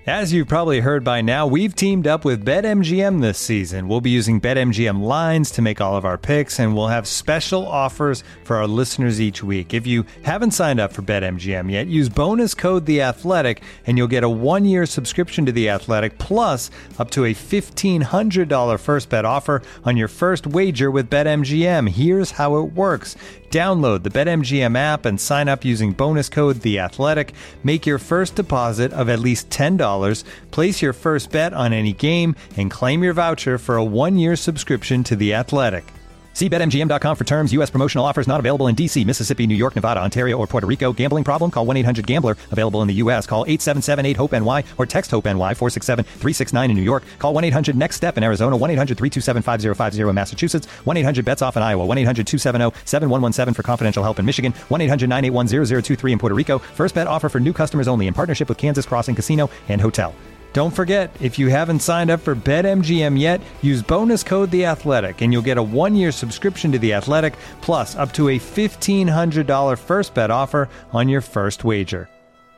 As you've probably heard by now, we've teamed up with BetMGM this season. We'll be using BetMGM lines to make all of our picks, and we'll have special offers for our listeners each week. If you haven't signed up for BetMGM yet, use bonus code The Athletic, and you'll get a 1-year subscription to The Athletic, plus up to a $1,500 first bet offer on your first wager with BetMGM. Here's how it works. Download the BetMGM app and sign up using bonus code The Athletic. Make your first deposit of at least $10. Place your first bet on any game and claim your voucher for a 1-year subscription to The Athletic. See BetMGM.com for terms. U.S. promotional offers not available in D.C., Mississippi, New York, Nevada, Ontario, or Puerto Rico. Gambling problem? Call 1-800-GAMBLER. Available in the U.S. Call 877-8-HOPE-NY or text HOPE-NY 467-369 in New York. Call 1-800-NEXT-STEP in Arizona. 1-800-327-5050 in Massachusetts. 1-800-BETS-OFF in Iowa. 1-800-270-7117 for confidential help in Michigan. 1-800-981-0023 in Puerto Rico. First bet offer for new customers only in partnership with Kansas Crossing Casino and Hotel. Don't forget, if you haven't signed up for BetMGM yet, use bonus code The Athletic, and you'll get a 1-year subscription to The Athletic, plus up to a $1,500 first bet offer on your first wager.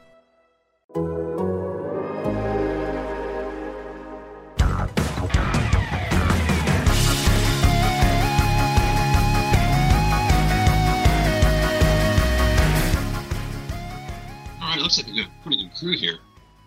All right, looks like we've got a pretty good crew here.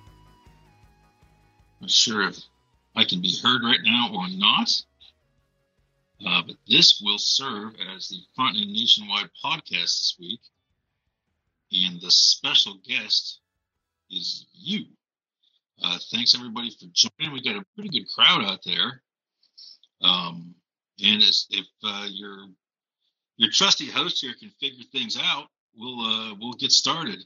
Not sure if I can be heard right now or not, but this will serve as the Front End Nationwide podcast this week, and the special guest is you. Thanks everybody for joining. We got a pretty good crowd out there, and if your trusty host here can figure things out, we'll get started.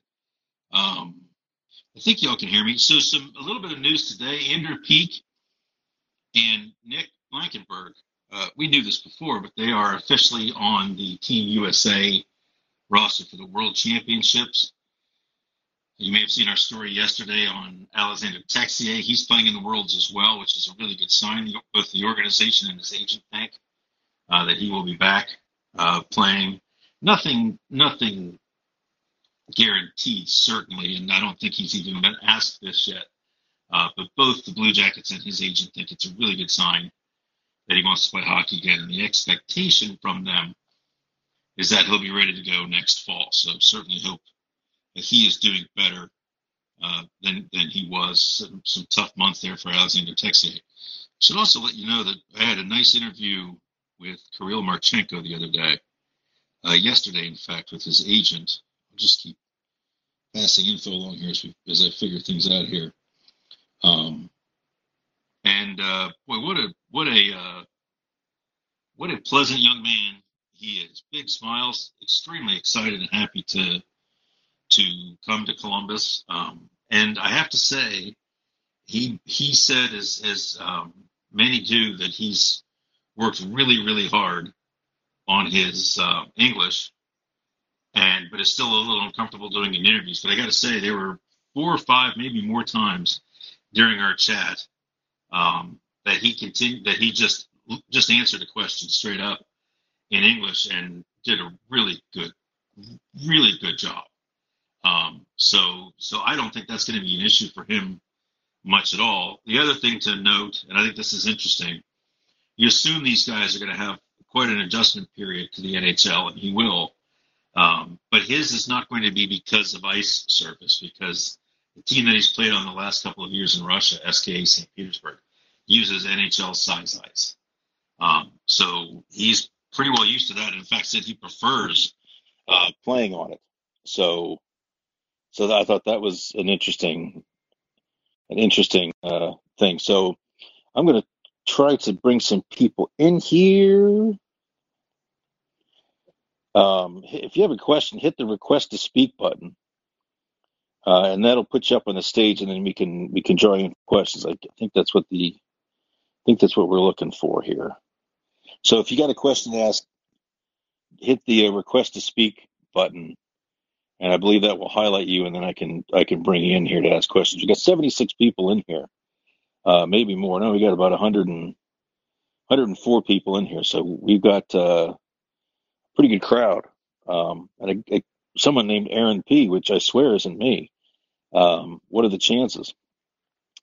I think y'all can hear me. So a little bit of news today. Andrew Peak and Nick Blankenberg. We knew this before, but they are officially on the Team USA roster for the World Championships. You may have seen our story yesterday on Alexander Texier. He's playing in the Worlds as well, which is a really good sign. Both the organization and his agent think that he will be back playing. Nothing guaranteed, certainly, and I don't think he's even been asked this yet. But both the Blue Jackets and his agent think it's a really good sign that he wants to play hockey again, and the expectation from them is that he'll be ready to go next fall. So certainly hope that he is doing better than he was. Some tough months there for Alexander Texier. Should also let you know that I had a nice interview with Kirill Marchenko the other day, yesterday, in fact, with his agent. I'll just keep passing info along here as I figure things out here. Boy, what a pleasant young man he is. Big smiles, extremely excited and happy to come to Columbus. And I have to say, he said, as many do, that he's worked really, really hard on his English, but is still a little uncomfortable doing the interviews. But I got to say, there were 4 or 5, maybe more times during our chat that he just answered a question straight up in English and did a really good job. So I don't think that's going to be an issue for him much at all. The other thing to note, and I think this is interesting, you assume these guys are going to have quite an adjustment period to the NHL, and he will. But his is not going to be because of ice surface, because the team that he's played on the last couple of years in Russia, SKA St. Petersburg, uses NHL size ice. So he's pretty well used to that. In fact, said he prefers playing on it. So I thought that was an interesting thing. So I'm going to try to bring some people in here. If you have a question, hit the request to speak button, and that'll put you up on the stage, and then we can draw in questions. I think that's what we're looking for here. So if you got a question to ask, hit the request to speak button, and I believe that will highlight you, and then I can bring you in here to ask questions. We got 76 people in here, maybe more. No, we got about 104 people in here, so we've got a pretty good crowd. And someone named Aaron P., which I swear isn't me. What are the chances?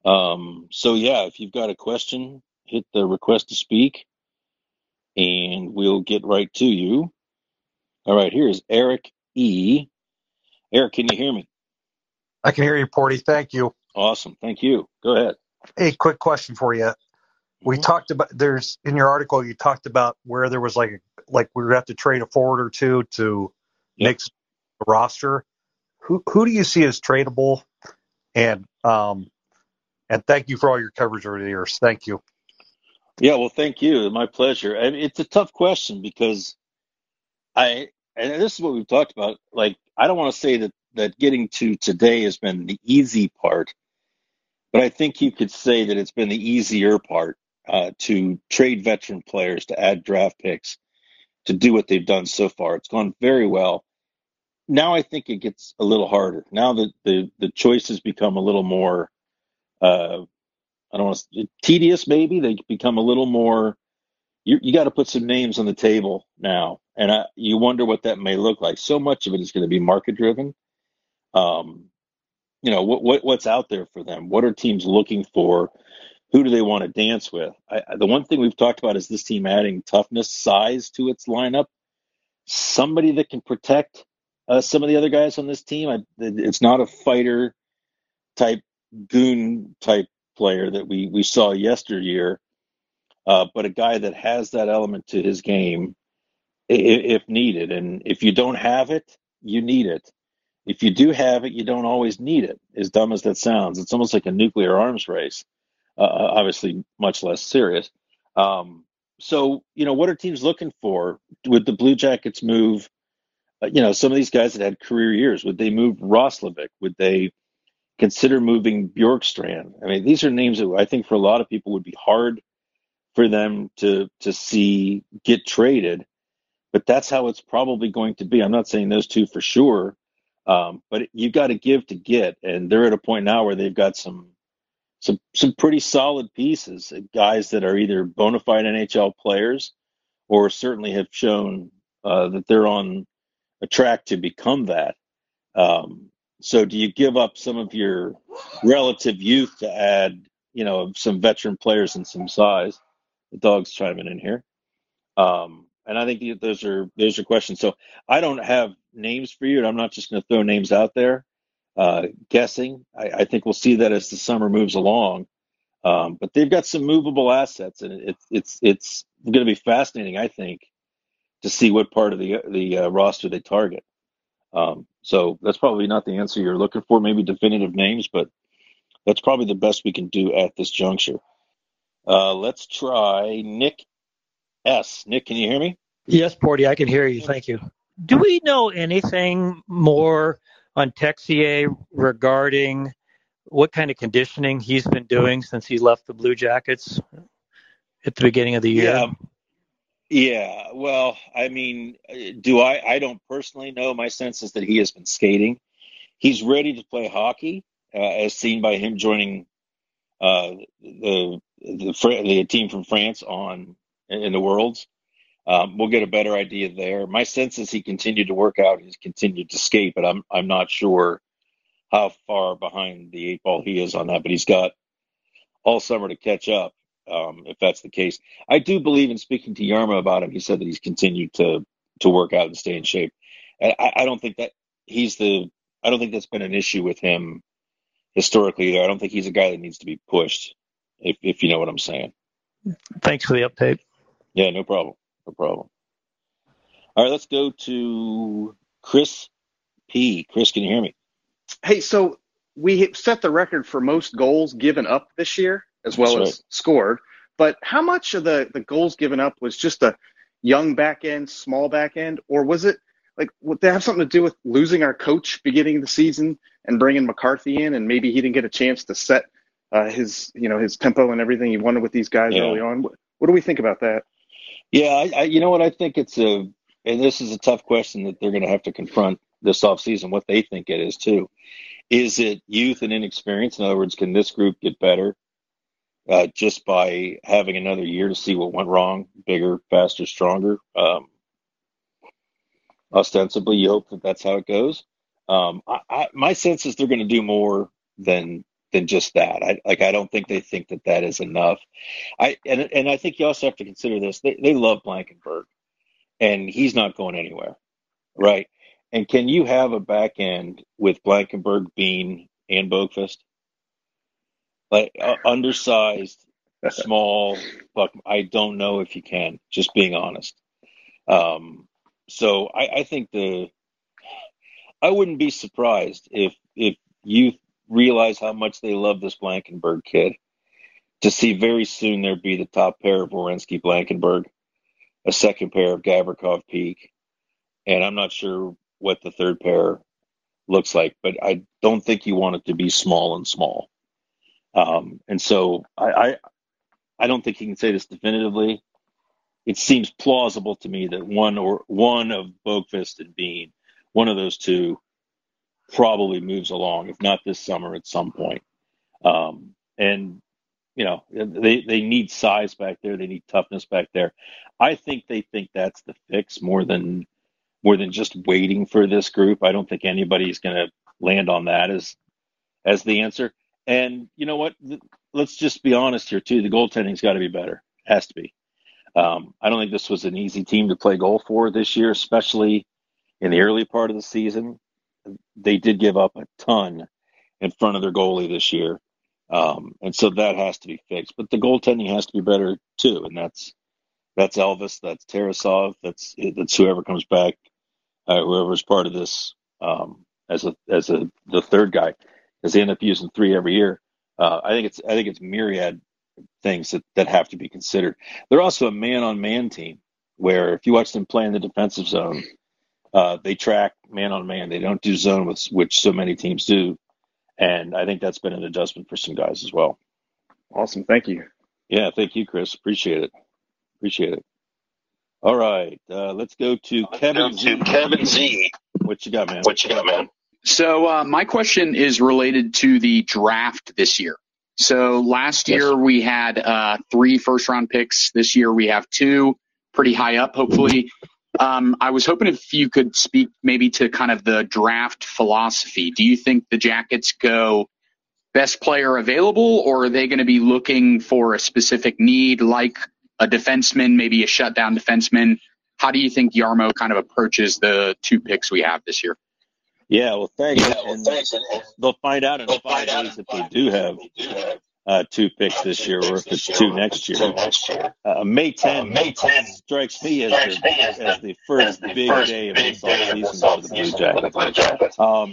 So yeah, if you've got a question, hit the request to speak and we'll get right to you. All right, here's Eric E. Eric, can you hear me? I can hear you, Porty. Thank you. Awesome. Thank you. Go ahead. Hey, quick question for you. We talked about in your article you talked about where there was like we would have to trade a forward or two to make the roster. Who do you see as tradable? And thank you for all your coverage over the years. Thank you. Yeah, well, thank you. My pleasure. And it's a tough question because and this is what we've talked about. Like, I don't want to say that getting to today has been the easy part, but I think you could say that it's been the easier part to trade veteran players, to add draft picks, to do what they've done so far. It's gone very well. Now I think it gets a little harder. Now that the choices become a little more, I don't want to tedious. Maybe they become a little more. You got to put some names on the table now, and you wonder what that may look like. So much of it is going to be market driven. What's out there for them? What are teams looking for? Who do they want to dance with? The one thing we've talked about is this team adding toughness, size to its lineup. Somebody that can protect some of the other guys on this team. It's not a fighter type, goon type player that we saw yesteryear, but a guy that has that element to his game if needed. And if you don't have it, you need it. If you do have it, you don't always need it. As dumb as that sounds, it's almost like a nuclear arms race. Obviously, much less serious. So, what are teams looking for? Would the Blue Jackets move? Some of these guys that had career years. Would they move Roslovic? Would they consider moving Bjorkstrand? I mean, these are names that I think for a lot of people would be hard for them to see get traded, but that's how it's probably going to be. I'm not saying those two for sure, but you got to give to get, and they're at a point now where they've got some pretty solid pieces, guys that are either bona fide NHL players or certainly have shown that they're on a track to become that. So do you give up some of your relative youth to add, some veteran players and some size? The dog's chiming in here. And I think those are questions. So I don't have names for you, and I'm not just going to throw names out there guessing. I think we'll see that as the summer moves along. But they've got some movable assets, and it's going to be fascinating, I think, to see what part of the roster they target. So that's probably not the answer you're looking for, maybe definitive names, but that's probably the best we can do at this juncture. Let's try Nick S. Nick, can you hear me? Yes, Porty, I can hear you. Thank you. Do we know anything more on Texier regarding what kind of conditioning he's been doing since he left the Blue Jackets at the beginning of the year? Yeah. Well, I mean, I don't personally know. My sense is that he has been skating. He's ready to play hockey, as seen by him joining the team from France in the Worlds. We'll get a better idea there. My sense is he continued to work out. He's continued to skate, but I'm not sure how far behind the eight ball he is on that. But he's got all summer to catch up. If that's the case, I do believe in speaking to Yarma about him. He said that he's continued to work out and stay in shape. And I don't think that I don't think that's been an issue with him historically either. I don't think he's a guy that needs to be pushed, if you know what I'm saying. Thanks for the update. Yeah, no problem. No problem. All right, let's go to Chris P. Chris, can you hear me? Hey, so we set the record for most goals given up this year, as well as scored. But how much of the goals given up was just a young back end, small back end, or was it like would they have something to do with losing our coach beginning of the season and bringing McCarthy in, and maybe he didn't get a chance to set his tempo and everything he wanted with these guys early on? What do we think about that? Yeah, I you know what I think and this is a tough question that they're going to have to confront this offseason, what they think it is too. Is it youth and inexperience? In other words, can this group get better just by having another year to see what went wrong, bigger, faster, stronger? Ostensibly, you hope that that's how it goes. My sense is they're going to do more than just that. I don't think they think that is enough. And I think you also have to consider this. They love Blankenburg, and he's not going anywhere, right? And can you have a back end with Blankenburg, Bean, and Boqvist? Like undersized, small. Fuck, I don't know if you can. Just being honest. So I think I wouldn't be surprised if you realize how much they love this Blankenburg kid, to see very soon there be the top pair of Werenski Blankenburg, a second pair of Gavrikov Peak, and I'm not sure what the third pair looks like, but I don't think you want it to be small and small. And so I don't think you can say this definitively. It seems plausible to me that one of Boqvist and Bean, one of those two, probably moves along, if not this summer, at some point. And you know, they need size back there. They need toughness back there. I think they think that's the fix more than just waiting for this group. I don't think anybody's going to land on that as the answer. And you know what? Let's just be honest here too. The goaltending's got to be better. It has to be. I don't think this was an easy team to play goal for this year, especially in the early part of the season. They did give up a ton in front of their goalie this year. And so that has to be fixed. But the goaltending has to be better too. And that's Elvis, that's Tarasov, that's whoever comes back, whoever's part of this as the third guy, because they end up using three every year. I think it's myriad things that have to be considered. They're also a man-on-man team, where if you watch them play in the defensive zone, they track man-on-man. They don't do zone, which so many teams do. And I think that's been an adjustment for some guys as well. Awesome. Thank you. Yeah, thank you, Chris. Appreciate it. All right. Let's go to Kevin Z. What you got, man? So my question is related to the draft this year. So last year we had 3 first-round picks. This year we have 2, pretty high up, hopefully. I was hoping if you could speak maybe to kind of the draft philosophy. Do you think the Jackets go best player available, or are they going to be looking for a specific need like a defenseman, maybe a shutdown defenseman? How do you think Jarmo kind of approaches the 2 picks we have this year? Yeah, well, thanks. They'll find out in 5 days if they do have 2 picks this year, or if it's 2 next year. May 10 strikes me as the first big day of this offseason for the Blue Jackets.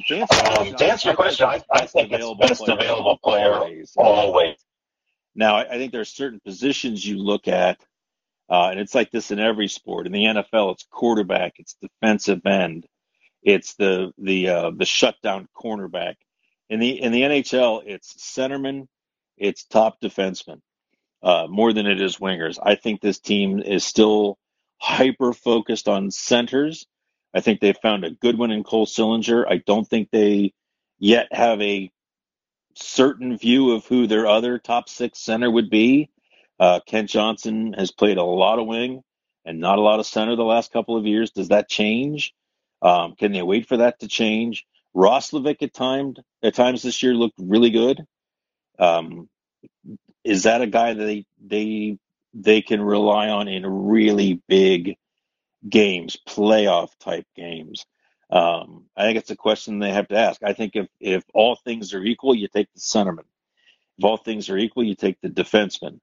To answer your question, I think it's best available player always. Now, I think there are certain positions you look at, and it's like this in every sport. In the NFL, it's quarterback, it's defensive end, it's the shutdown cornerback. In the NHL, it's centerman, it's top defenseman, more than it is wingers. I think this team is still hyper focused on centers. I think they've found a good one in Cole Sillinger. I don't think they yet have a certain view of who their other top 6 center would be. Kent Johnson has played a lot of wing and not a lot of center the last couple of years. Does that change? Can they wait for that to change? Roslovic at times this year looked really good. Is that a guy that they can rely on in really big games, playoff type games? I think it's a question they have to ask. I think if all things are equal, you take the centerman. If all things are equal, you take the defenseman.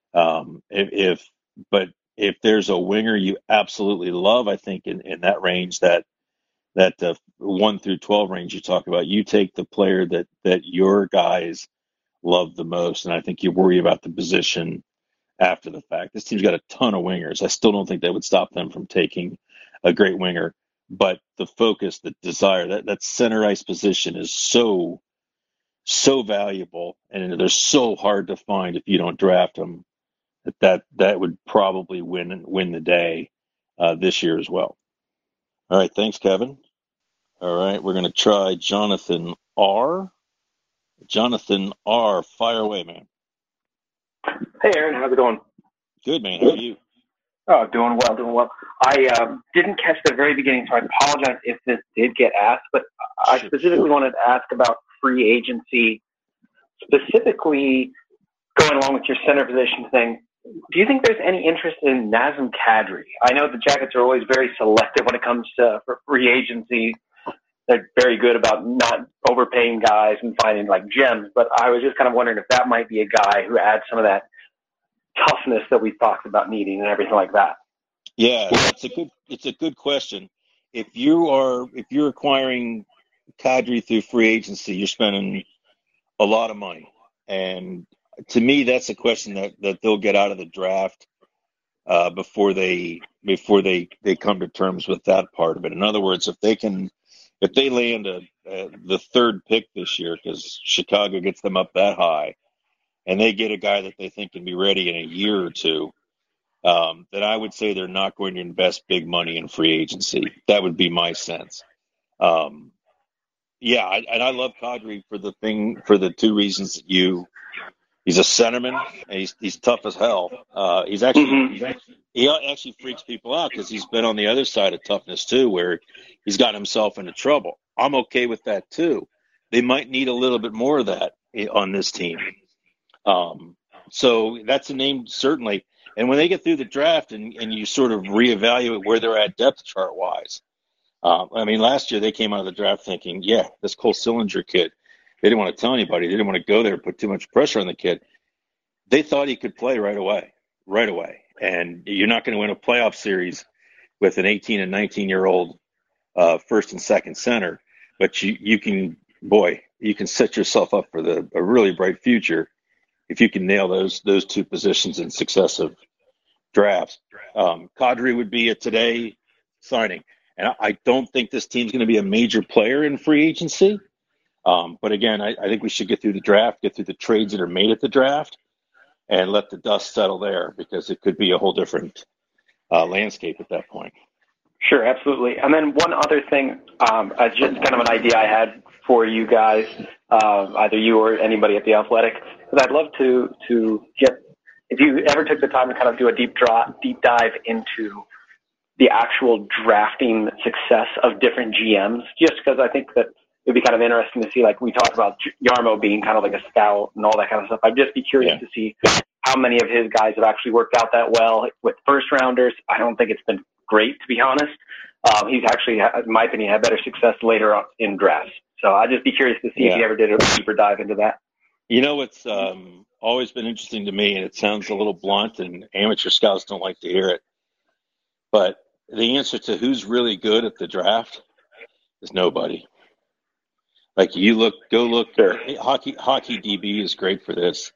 But if there's a winger you absolutely love, I think in that range, that 1 through 12 range you talk about, you take the player that your guys love the most. And I think you worry about the position after the fact. This team's got a ton of wingers. I still don't think that would stop them from taking a great winger. But the focus, the desire, that center ice position is so valuable, and they're so hard to find if you don't draft them. That would probably win the day this year as well. All right, thanks, Kevin. All right, we're going to try Jonathan R. Jonathan R., fire away, man. Hey, Aaron, how's it going? Good, man. How are you? Oh, doing well. I didn't catch the very beginning, so I apologize if this did get asked, but I specifically wanted to ask about free agency specifically going along with your center position thing, do you think there's any interest in Nazem Kadri? I know the Jackets are always very selective when it comes to free agency. They're very good about not overpaying guys and finding like gems, but I was just kind of wondering if that might be a guy who adds some of that toughness that we talked about needing and everything like that. Yeah, it's a good question. If you're acquiring Kadri through free agency, you're spending a lot of money. And to me, that's a question that they'll get out of the draft before they come to terms with that part of it. In other words, if they land the third pick this year, because Chicago gets them up that high, and they get a guy that they think can be ready in a year or two, then I would say they're not going to invest big money in free agency. That would be my sense. Yeah, and I love Kadri for the two reasons that he's a centerman and he's tough as hell. He actually freaks people out because he's been on the other side of toughness too, where he's gotten himself into trouble. I'm okay with that too. They might need a little bit more of that on this team. So that's a name certainly. And when they get through the draft and you sort of reevaluate where they're at depth chart wise, I mean, last year they came out of the draft thinking, yeah, this Cole Sillinger kid, they didn't want to tell anybody. They didn't want to go there and put too much pressure on the kid. They thought he could play right away. And you're not going to win a playoff series with an 18 and 19-year-old first and second center, but you can set yourself up for a really bright future if you can nail those two positions in successive drafts. Kadri would be a today signing. And I don't think this team's going to be a major player in free agency. But again, I think we should get through the draft, get through the trades that are made at the draft, and let the dust settle there, because it could be a whole different landscape at that point. Sure, absolutely. And then one other thing, just kind of an idea I had for you guys, either you or anybody at The Athletic, because I'd love to get, if you ever took the time to kind of do a deep dive into the actual drafting success of different GMs, just because I think that it'd be kind of interesting to see, like we talked about Jarmo being kind of like a scout and all that kind of stuff. I'd just be curious to see how many of his guys have actually worked out that well with first rounders. I don't think it's been great, to be honest. He's actually, in my opinion, had better success later on in drafts. So I'd just be curious to see if he ever did a deeper dive into that. You know, it's always been interesting to me, and it sounds a little blunt, and amateur scouts don't like to hear it, but the answer to who's really good at the draft is nobody. Like go look. Hockey DB is great for this.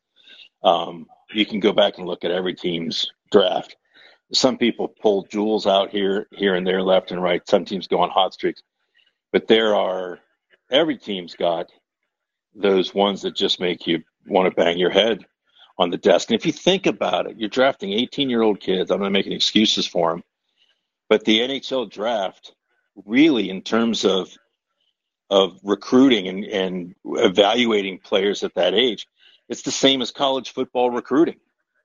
You can go back and look at every team's draft. Some people pull jewels out here and there, left and right. Some teams go on hot streaks, but every team's got those ones that just make you want to bang your head on the desk. And if you think about it, you're drafting 18-year-old kids. I'm not making excuses for them. But the NHL draft, really, in terms of recruiting and evaluating players at that age, it's the same as college football recruiting.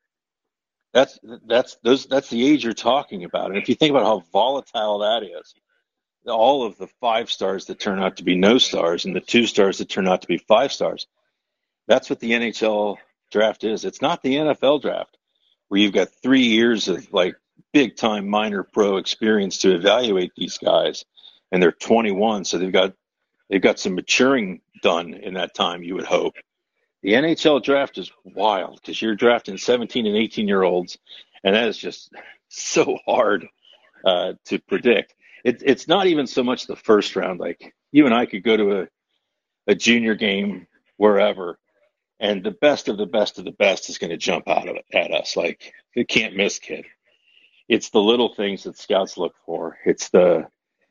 That's the age you're talking about. And if you think about how volatile that is, all of the 5 stars that turn out to be no stars and the 2 stars that turn out to be 5 stars, that's what the NHL draft is. It's not the NFL draft where you've got 3 years of like big time minor pro experience to evaluate these guys, and they're 21, so they've got some maturing done in that time, you would hope. The NHL draft is wild because you're drafting 17 and 18-year-olds, and that is just so hard to predict. It's not even so much the first round. Like, you and I could go to a junior game wherever, and the best of the best of the best is going to jump out at us. Like, you can't miss, kid. It's the little things that scouts look for. It's the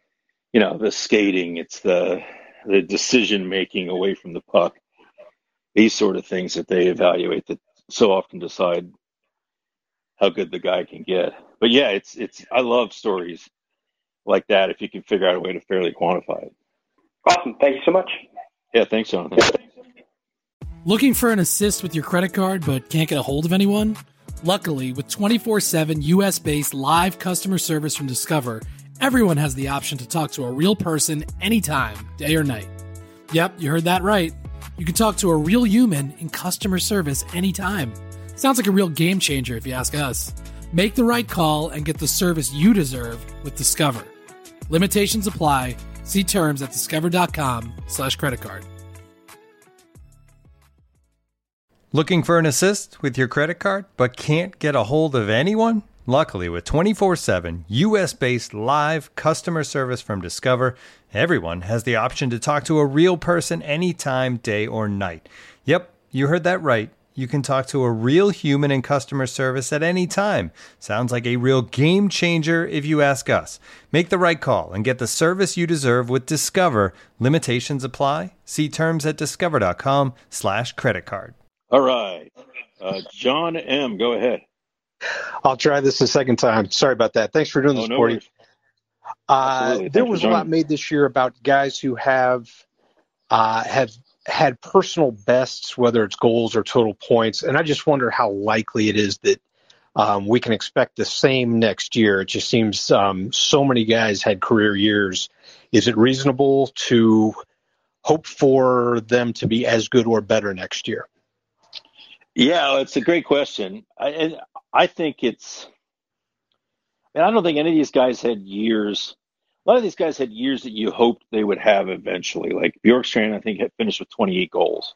skating. It's the decision making away from the puck. These sort of things that they evaluate that so often decide how good the guy can get. But yeah, I love stories like that if you can figure out a way to fairly quantify it. Awesome. Thank you so much. Yeah, thanks, Jonathan. Looking for an assist with your credit card but can't get a hold of anyone? Luckily, with 24/7 US-based live customer service from Discover, everyone has the option to talk to a real person anytime, day or night. Yep, you heard that right. You can talk to a real human in customer service anytime. Sounds like a real game changer if you ask us. Make the right call and get the service you deserve with Discover. Limitations apply. See terms at discover.com/creditcard. Looking for an assist with your credit card but can't get a hold of anyone? Luckily, with 24/7 US-based live customer service from Discover, everyone has the option to talk to a real person anytime, day or night. Yep, you heard that right. You can talk to a real human in customer service at any time. Sounds like a real game changer if you ask us. Make the right call and get the service you deserve with Discover. Limitations apply. See terms at discover.com/creditcard. All right. John M., go ahead. I'll try this a second time. Sorry about that. Thanks for doing this, no Cordy. There was a lot joining. made this year about guys who have had personal bests, whether it's goals or total points, and I just wonder how likely it is that we can expect the same next year. It just seems so many guys had career years. Is it reasonable to hope for them to be as good or better next year? Yeah, it's a great question. I think it's – I don't think any of these guys had years – a lot of these guys had years that you hoped they would have eventually. Like Bjorkstrand, I think, had finished with 28 goals.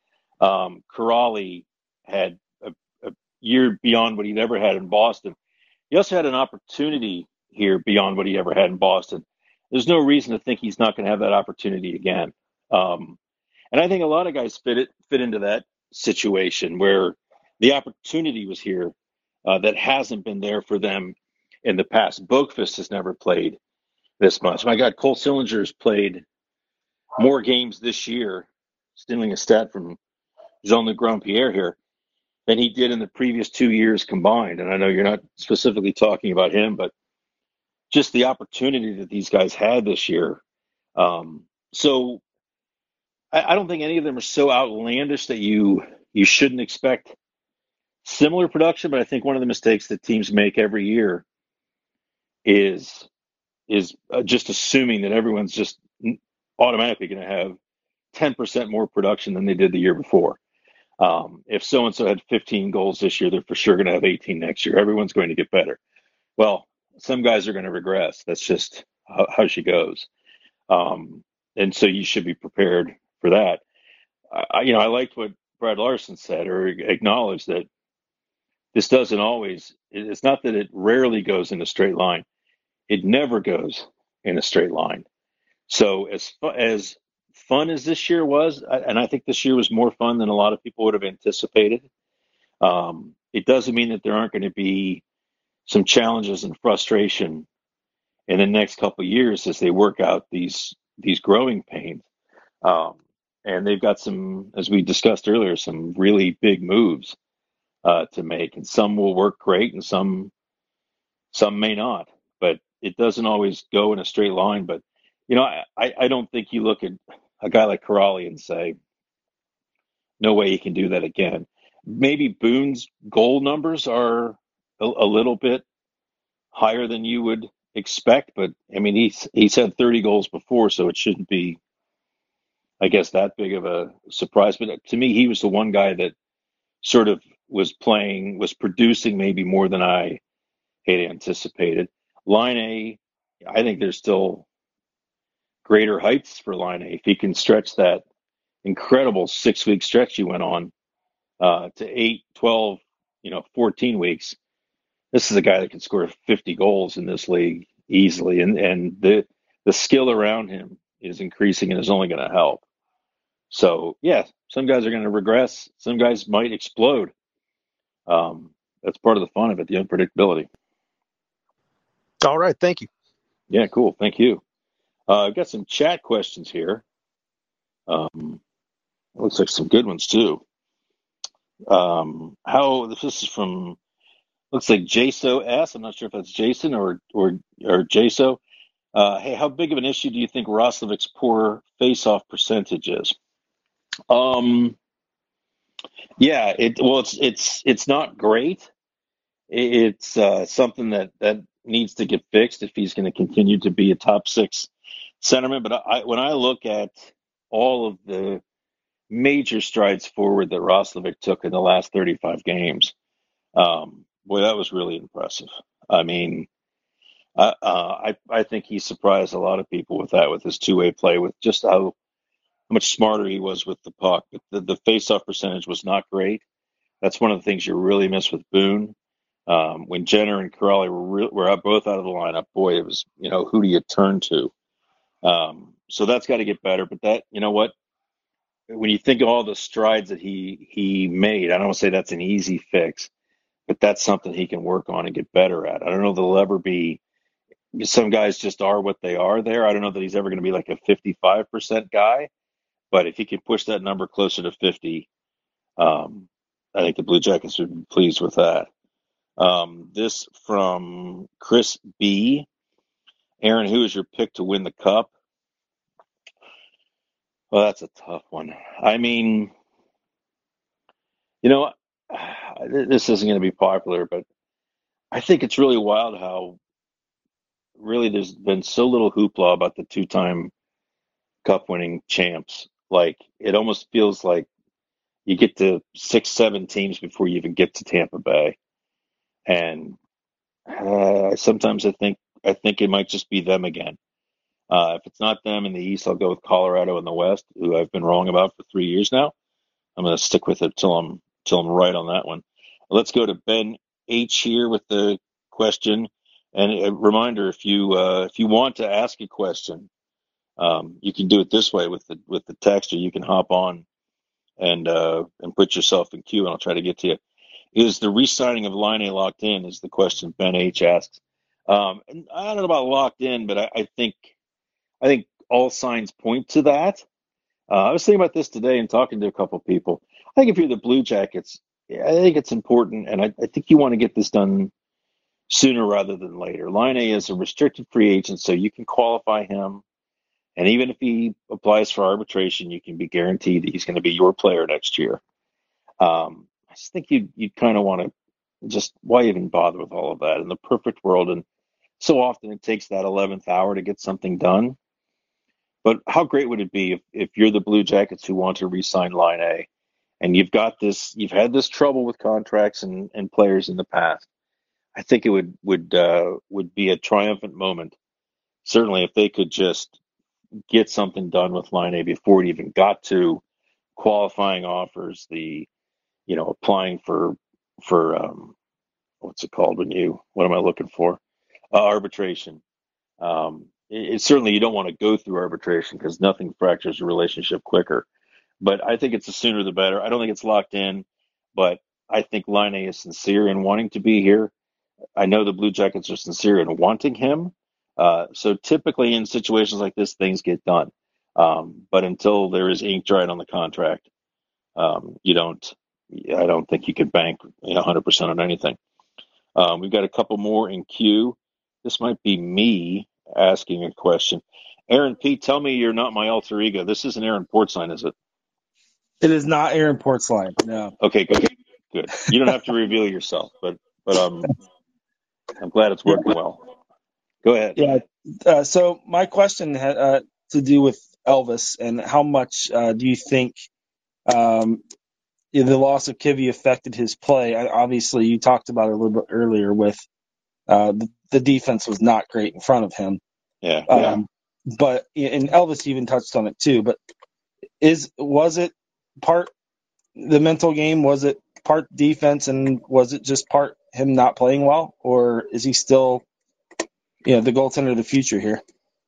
Kuraly had a year beyond what he'd ever had in Boston. He also had an opportunity here beyond what he ever had in Boston. There's no reason to think he's not going to have that opportunity again. And I think a lot of guys fit into that situation where the opportunity was here that hasn't been there for them in the past. Boqvist has never played this much. My God, Cole Sillinger's played more games this year, stealing a stat from Jean-Luc Grandpierre here, than he did in the previous 2 years combined. And I know you're not specifically talking about him, but just the opportunity that these guys had this year. So I don't think any of them are so outlandish that you shouldn't expect similar production. But I think one of the mistakes that teams make every year is just assuming that everyone's just automatically going to have 10% more production than they did the year before. If so-and-so had 15 goals this year, they're for sure going to have 18 next year. Everyone's going to get better. Well, some guys are going to regress. That's just how she goes. And so you should be prepared for that. I liked what Brad Larson said, or acknowledged, that this doesn't always, it's not that it rarely goes in a straight line. It never goes in a straight line. So as fun as this year was, and I think this year was more fun than a lot of people would have anticipated, it doesn't mean that there aren't going to be some challenges and frustration in the next couple of years as they work out these growing pains. And they've got some, as we discussed earlier, some really big moves to make, and some will work great and some may not. But it doesn't always go in a straight line. But, I don't think you look at a guy like Kuraly and say, no way he can do that again. Maybe Boone's goal numbers are a little bit higher than you would expect. But, I mean, he's had 30 goals before, so it shouldn't be, I guess, that big of a surprise. But to me, he was the one guy that sort of was producing maybe more than I had anticipated. Line A, I think there's still greater heights for Line A. If he can stretch that incredible 6-week stretch he went on to 8, 12, 14 weeks, this is a guy that can score 50 goals in this league easily. And the skill around him is increasing and is only going to help. So, yeah, some guys are going to regress. Some guys might explode. That's part of the fun of it, the unpredictability. All right. Thank you. Yeah, cool. Thank you. I've got some chat questions here. It looks like some good ones, too. This is from, looks like Jaso S. I'm not sure if that's Jason or Jaso. Hey, how big of an issue do you think Roslovic's poor face-off percentage is? Yeah, it's not great. It's something that needs to get fixed if he's going to continue to be a top 6 centerman. But when I look at all of the major strides forward that Roslovic took in the last 35 games. Boy, that was really impressive. I mean, I think he surprised a lot of people with that, with his two-way play, with just how much smarter he was with the puck. But the face-off percentage was not great. That's one of the things you really miss with Boone. When Jenner and Corrali were both out of the lineup, boy, it was, who do you turn to? So that's got to get better. But that, you know what? When you think of all the strides that he made, I don't want to say that's an easy fix, but that's something he can work on and get better at. I don't know if there'll ever be. Some guys just are what they are there. I don't know that he's ever going to be like a 55% guy, but if he can push that number closer to 50, I think the Blue Jackets would be pleased with that. This from Chris B. Aaron, who is your pick to win the Cup? Well, that's a tough one. I mean, this isn't going to be popular, but I think it's really wild how really there's been so little hoopla about the two-time Cup-winning champs. Like, it almost feels like you get to 6-7 teams before you even get to Tampa Bay. And sometimes I think it might just be them again. If it's not them in the East, I'll go with Colorado in the West, who I've been wrong about for 3 years now. I'm going to stick with it till I'm right on that one. Let's go to Ben H here with the question. And a reminder: if you want to ask a question, you can do it this way with the text, or you can hop on and put yourself in queue, and I'll try to get to you. Is the re-signing of Line A locked in? Is the question Ben H asks. And I don't know about locked in, but I think all signs point to that. I was thinking about this today and talking to a couple of people. I think if you're the Blue Jackets, I think it's important, and I think you want to get this done sooner rather than later. Line A is a restricted free agent, so you can qualify him, and even if he applies for arbitration, you can be guaranteed that he's going to be your player next year. I just think you'd kind of want to why even bother with all of that in the perfect world? And so often it takes that 11th hour to get something done. But how great would it be if you're the Blue Jackets who want to re-sign Line A, and you've had this trouble with contracts and players in the past? I think it would be a triumphant moment. Certainly, if they could just get something done with Line A before it even got to qualifying offers, applying for what's it called what am I looking for? Arbitration. It's certainly, you don't want to go through arbitration because nothing fractures a relationship quicker. But I think it's the sooner the better. I don't think it's locked in, but I think Line A is sincere in wanting to be here. I know the Blue Jackets are sincere in wanting him. So typically in situations like this, things get done. But until there is ink dried on the contract, I don't think you could bank 100% on anything. We've got a couple more in queue. This might be me asking a question. Aaron P., tell me you're not my alter ego. This isn't Aaron Portzline, is it? It is not Aaron Portzline, no. Okay, good. You don't have to reveal yourself, but I'm glad it's working well. Go ahead. Yeah. So my question had to do with Elvis, and how much do you think the loss of Kivy affected his play? Obviously, you talked about it a little bit earlier with the defense was not great in front of him. Yeah. But and Elvis even touched on it too. But was it part the mental game? Was it part defense, and was it just part him not playing well, or is he still the goaltender of the future here?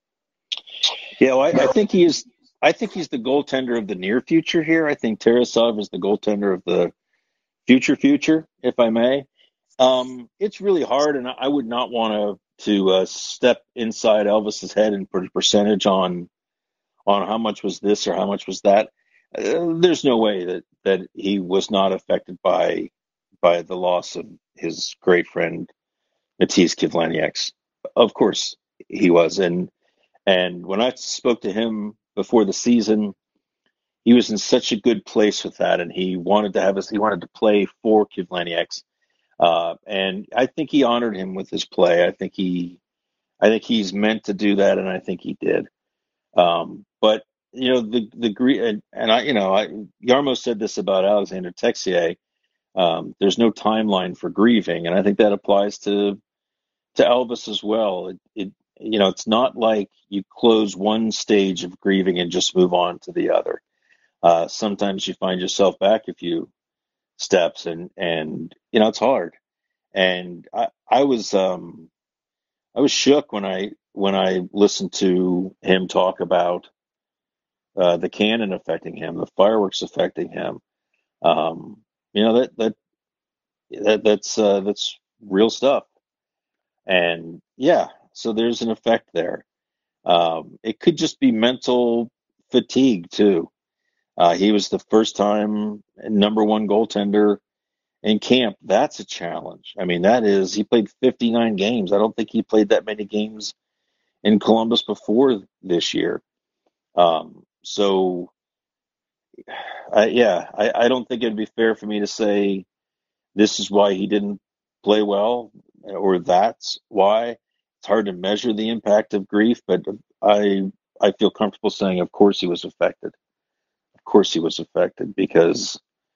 Yeah, well, I think he is. I think he's the goaltender of the near future here. I think Tarasov is the goaltender of the future, if I may. It's really hard, and I would not want to step inside Elvis's head and put a percentage on how much was this or how much was that. There's no way that he was not affected by the loss of his great friend Matiss Kivlenieks. Of course he was, and when I spoke to him before the season, he was in such a good place with that, and he wanted to play for Kivlenieks. And I think he honored him with his play. I think he's meant to do that, and I think he did. But Yarmo said this about Alexander Texier. There's no timeline for grieving, and I think that applies to Elvis as well. It's not like you close one stage of grieving and just move on to the other. Sometimes you find yourself back a few steps, and it's hard. And I was shook when I listened to him talk about the cannon affecting him, the fireworks affecting him. That's real stuff. And yeah, so there's an effect there. It could just be mental fatigue too. He was the first time number one goaltender in camp. That's a challenge. I mean, he played 59 games. I don't think he played that many games in Columbus before this year. I don't think it'd be fair for me to say this is why he didn't play well, or that's why. It's hard to measure the impact of grief, but I feel comfortable saying, of course he was affected. Of course he was affected because,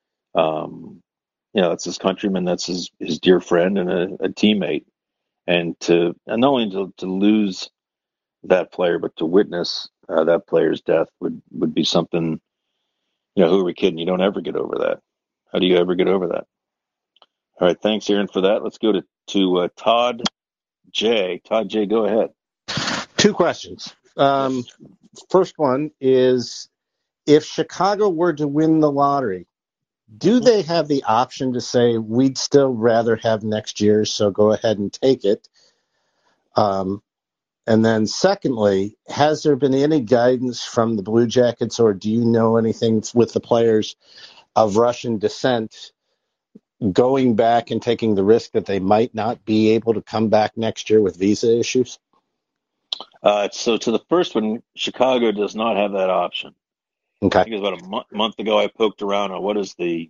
it's his countryman, that's his dear friend and a teammate, and not only to lose that player, but to witness that player's death would be something. Who are we kidding? You don't ever get over that. How do you ever get over that? All right, thanks, Aaron, for that. Let's go to Todd J. Todd J, go ahead. Two questions. First one is, if Chicago were to win the lottery, do they have the option to say, we'd still rather have next year, so go ahead and take it? And then secondly, has there been any guidance from the Blue Jackets, or do you know anything with the players of Russian descent going back and taking the risk that they might not be able to come back next year with visa issues? So to the first one, Chicago does not have that option. Okay. I think it was about a month ago I poked around on what was the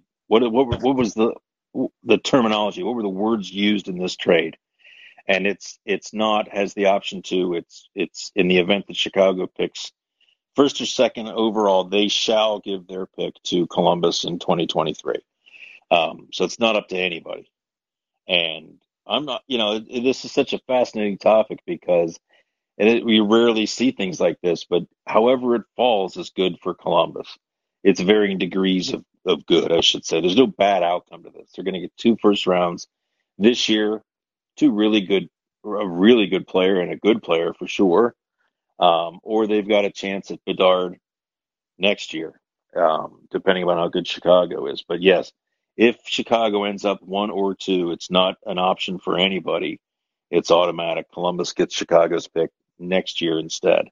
terminology, what were the words used in this trade, and it's not has the option to. It's in the event that Chicago picks first or second overall, they shall give their pick to Columbus in 2023. So it's not up to anybody. And I'm not, this is such a fascinating topic because we rarely see things like this, but however it falls is good for Columbus. It's varying degrees of good, I should say. There's no bad outcome to this. They're going to get 2 first rounds this year, a really good player and a good player for sure. Or they've got a chance at Bedard next year, depending on how good Chicago is. But yes, if Chicago ends up 1 or 2, it's not an option for anybody. It's automatic. Columbus gets Chicago's pick next year instead.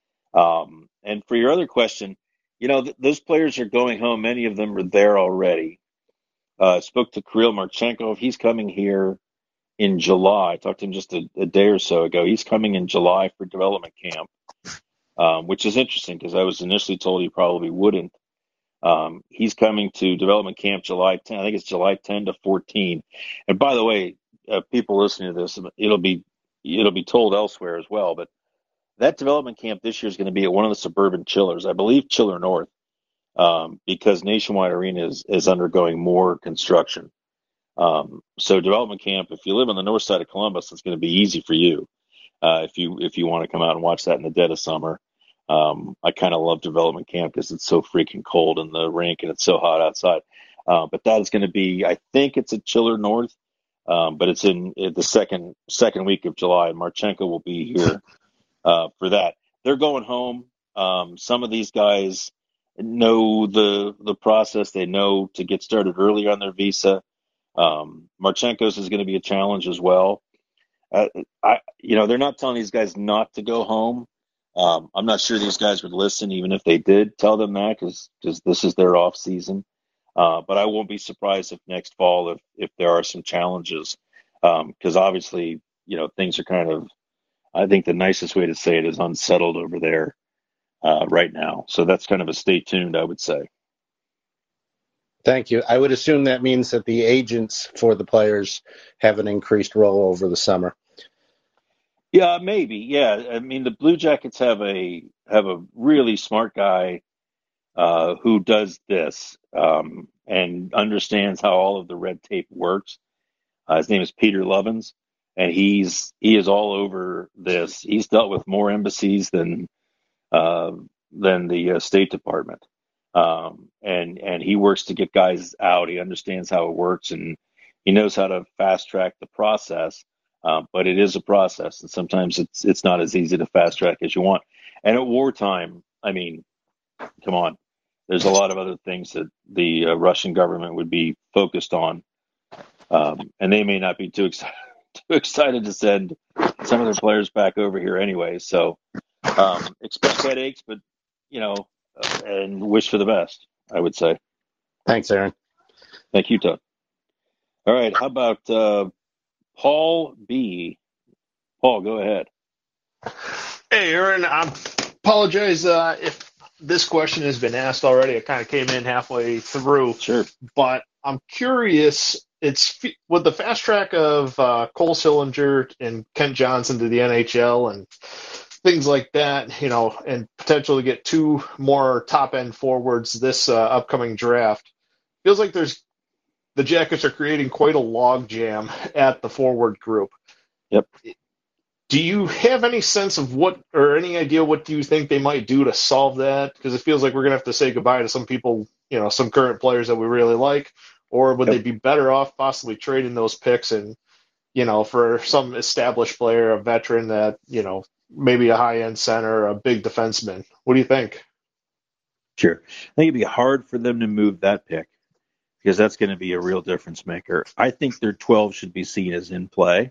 And for your other question, those players are going home. Many of them are there already. Spoke to Kirill Marchenko. He's coming here in July. I talked to him just a day or so ago. He's coming in July for development camp, which is interesting because I was initially told he probably wouldn't. He's coming to development camp July 10. I think it's July 10 to 14. And by the way, people listening to this, it'll be told elsewhere as well. But that development camp this year is going to be at one of the suburban chillers, I believe Chiller North, because Nationwide Arena is undergoing more construction. So development camp, if you live on the north side of Columbus, it's going to be easy for you if you want to come out and watch that in the dead of summer. I kind of love development camp because it's so freaking cold in the rink and it's so hot outside. But that is going to be, I think it's at Chiller North, but it's in the second week of July. Marchenko will be here for that. They're going home. Some of these guys know the process. They know to get started early on their visa. Marchenko's is going to be a challenge as well. They're not telling these guys not to go home. I'm not sure these guys would listen even if they did tell them that because this is their off season. But I won't be surprised if next fall if there are some challenges because obviously things are kind of, I think the nicest way to say it is unsettled over there right now. So that's kind of a stay tuned, I would say. Thank you. I would assume that means that the agents for the players have an increased role over the summer. Yeah, maybe. Yeah, I mean the Blue Jackets have a really smart guy who does this and understands how all of the red tape works. His name is Peter Lovins, and he is all over this. He's dealt with more embassies uh, than the State Department, and he works to get guys out. He understands how it works, and he knows how to fast track the process. But it is a process, and sometimes it's not as easy to fast track as you want. And at wartime, I mean, come on, there's a lot of other things that the Russian government would be focused on, and they may not be too excited to send some of their players back over here anyway. So expect headaches, but and wish for the best, I would say. Thanks, Aaron. Thank you, Todd. All right, how about Paul B? Paul, go ahead. Hey, Aaron, I apologize if this question has been asked already. I kind of came in halfway through. Sure. But I'm curious, it's with the fast track of Cole Sillinger and Kent Johnson to the NHL and things like that, and potential to get 2 more top-end forwards this upcoming draft. Feels like the Jackets are creating quite a log jam at the forward group. Yep. Do you have any sense of any idea what do you think they might do to solve that? Because it feels like we're going to have to say goodbye to some people, some current players that we really like, or would they be better off possibly trading those picks and, for some established player, a veteran that, maybe a high-end center, a big defenseman? What do you think? Sure. I think it'd be hard for them to move that pick because that's going to be a real difference maker. I think their 12 should be seen as in play.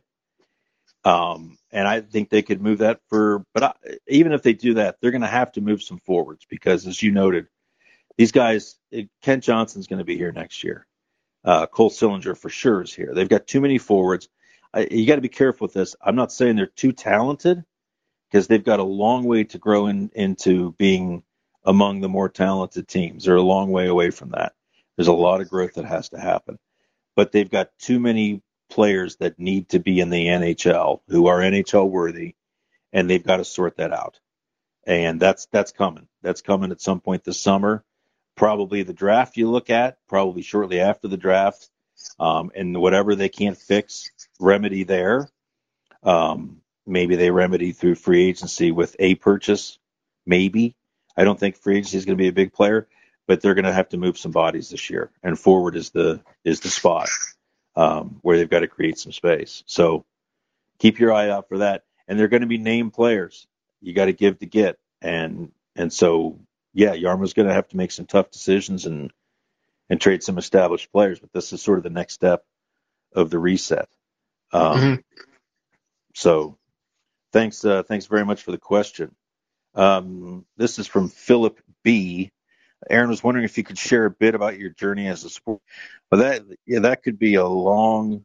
And I think they could move that even if they do that, they're going to have to move some forwards because, as you noted, these guys, Kent Johnson's going to be here next year. Cole Sillinger for sure is here. They've got too many forwards. You got to be careful with this. I'm not saying they're too talented because they've got a long way to grow into being among the more talented teams. They're a long way away from that. There's a lot of growth that has to happen. But they've got too many players that need to be in the NHL who are NHL worthy, and they've got to sort that out. And that's coming. That's coming at some point this summer. Probably the draft you look at, probably shortly after the draft, and whatever they can't fix, remedy there. Maybe they remedy through free agency with a purchase. Maybe. I don't think free agency is going to be a big player, but they're going to have to move some bodies this year, and forward is the spot where they've got to create some space. So keep your eye out for that. And they're going to be named players. You got to give to get, and so Jarmo's going to have to make some tough decisions and trade some established players. But this is sort of the next step of the reset. So thanks very much for the question. This is from Philip B. Aaron was wondering if you could share a bit about your journey as a sport. Well, that could be a long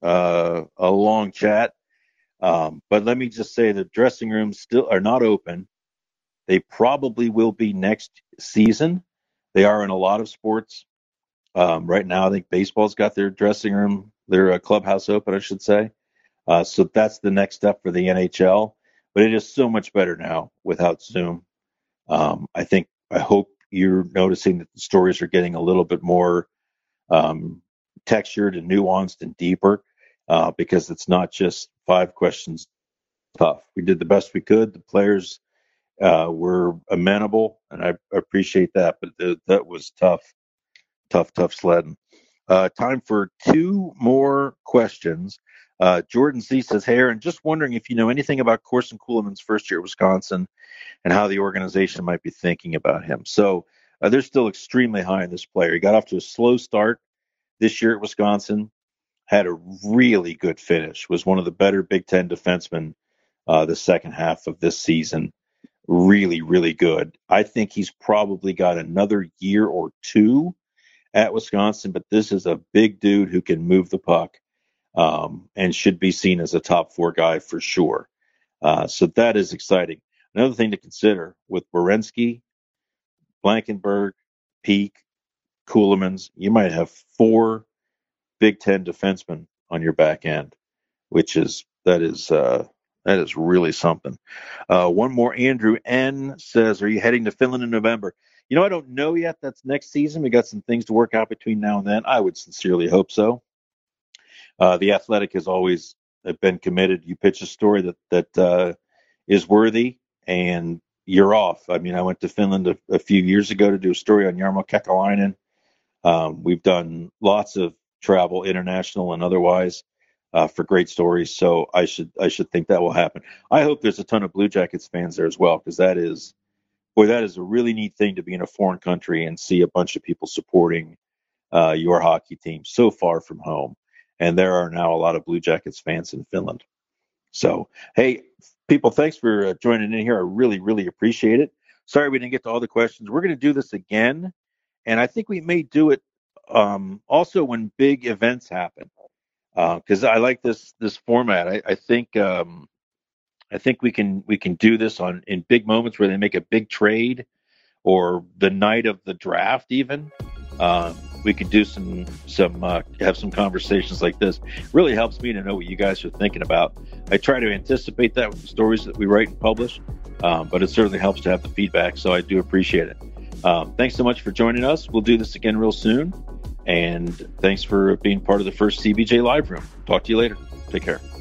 chat. But let me just say the dressing rooms still are not open. They probably will be next season. They are in a lot of sports. Right now, I think baseball's got their dressing room, their clubhouse open, I should say. So that's the next step for the NHL. But it is so much better now without Zoom. I hope you're noticing that the stories are getting a little bit more textured and nuanced and deeper because it's not just 5 questions tough. We did the best we could. The players were amenable, and I appreciate that, but that was tough sledding. Time for 2 more questions. Jordan C. says, hey, Aaron, just wondering if you know anything about Corson Kuhlman's first year at Wisconsin and how the organization might be thinking about him. So they're still extremely high on this player. He got off to a slow start this year at Wisconsin, had a really good finish, was one of the better Big Ten defensemen the second half of this season. Really, really good. I think he's probably got another year or 2 at Wisconsin, but this is a big dude who can move the puck and should be seen as a top 4 guy for sure. So that is exciting. Another thing to consider with Werenski, Blankenburg, Peak, Kuhlmans, you might have 4 Big Ten defensemen on your back end, that is That is really something. One more. Andrew N. says, are you heading to Finland in November? I don't know yet. That's next season. We got some things to work out between now and then. I would sincerely hope so. The Athletic has always been committed. You pitch a story that is worthy, and you're off. I mean, I went to Finland a few years ago to do a story on Jarmo Kekalainen. We've done lots of travel, international and otherwise, for great stories. So I should think that will happen. I hope there's a ton of Blue Jackets fans there as well, because that is a really neat thing to be in a foreign country and see a bunch of people supporting your hockey team so far from home. And there are now a lot of Blue Jackets fans in Finland. So, hey, people, thanks for joining in here. I really, really appreciate it. Sorry we didn't get to all the questions. We're going to do this again, and I think we may do it also when big events happen, because I like this format. I think we can do this in big moments where they make a big trade, or the night of the draft even. We could do have some conversations like this. It really helps me to know what you guys are thinking about. I try to anticipate that with the stories that we write and publish, but it certainly helps to have the feedback, so I do appreciate it. Thanks so much for joining us. We'll do this again real soon, and thanks for being part of the first CBJ Live Room. Talk to you later. Take care.